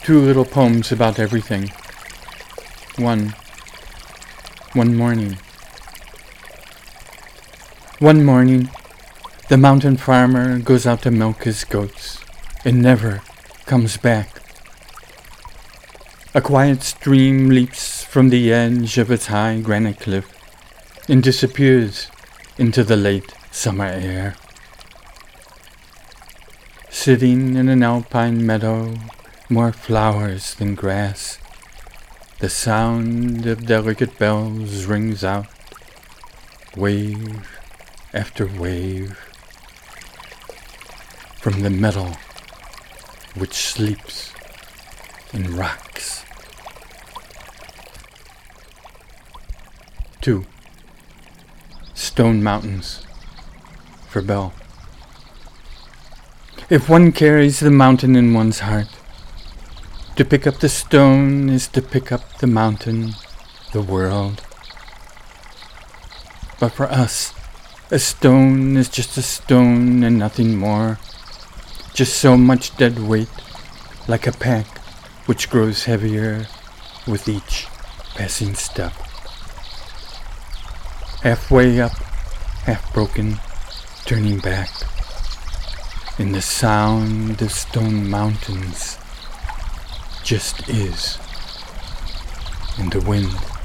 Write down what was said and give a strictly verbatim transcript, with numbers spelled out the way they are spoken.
Two little poems about everything. One. One morning. One morning, the mountain farmer goes out to milk his goats and never comes back. A quiet stream leaps from the edge of its high granite cliff and disappears into the late summer air. Sitting in an alpine meadow, more flowers than grass, the sound of delicate bells rings out, wave after wave, from the metal which sleeps in rocks. Two. Stone Mountains, for Bell. If one carries the mountain in one's heart, to pick up the stone is to pick up the mountain, the world. But for us, a stone is just a stone and nothing more. Just so much dead weight, like a pack which grows heavier with each passing step. Halfway up, half broken, turning back, in the sound of stone mountains just is in the wind.